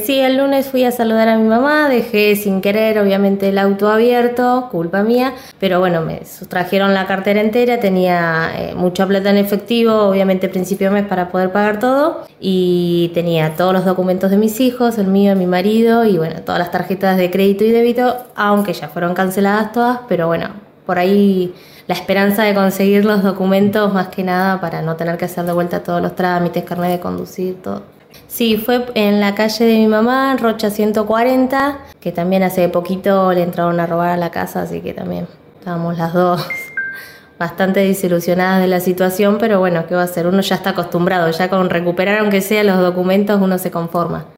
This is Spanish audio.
Sí, el lunes fui a saludar a mi mamá, dejé sin querer obviamente el auto abierto, culpa mía, pero bueno, me sustrajeron la cartera entera, tenía mucha plata en efectivo, obviamente principio de mes para poder pagar todo, y tenía todos los documentos de mis hijos, el mío, de mi marido, y bueno, todas las tarjetas de crédito y débito, aunque ya fueron canceladas todas, pero bueno, por ahí la esperanza de conseguir los documentos más que nada para no tener que hacer de vuelta todos los trámites, carnet de conducir, todo. Sí, fue en la calle de mi mamá, Rocha 140, que también hace poquito le entraron a robar a la casa, así que también estábamos las dos bastante desilusionadas de la situación, pero bueno, ¿qué va a hacer? Uno ya está acostumbrado, ya con recuperar aunque sea los documentos uno se conforma.